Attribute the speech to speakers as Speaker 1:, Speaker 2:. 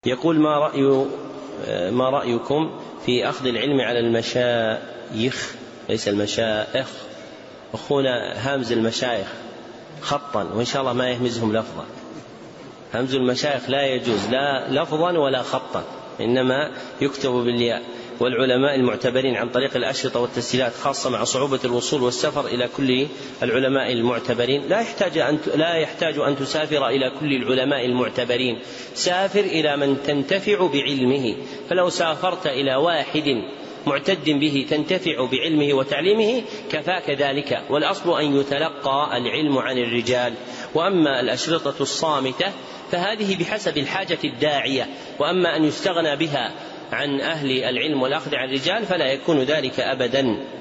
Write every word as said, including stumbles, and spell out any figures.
Speaker 1: يقول ما رأي ما رأيكم في أخذ العلم على المشايخ ليس المشائخ؟ أخونا هامز المشايخ خطا وإن شاء الله ما يهمزهم لفظا. همز المشايخ لا يجوز لا لفظا ولا خطا، إنما يكتب بالياء. والعلماء المعتبرين عن طريق الأشرطة والتسجيلات، خاصة مع صعوبة الوصول والسفر إلى كل العلماء المعتبرين. لا يحتاج أن لا يحتاج أن تسافر إلى كل العلماء المعتبرين، سافر إلى من تنتفع بعلمه. فلو سافرت إلى واحد معتد به تنتفع بعلمه وتعليمه كفاك ذلك. والأصل أن يتلقى العلم عن الرجال. وأما الأشرطة الصامتة فهذه بحسب الحاجة الداعية، وأما أن يستغنى بها عن أهل العلم والأخذ عن الرجال فلا يكون ذلك أبدا.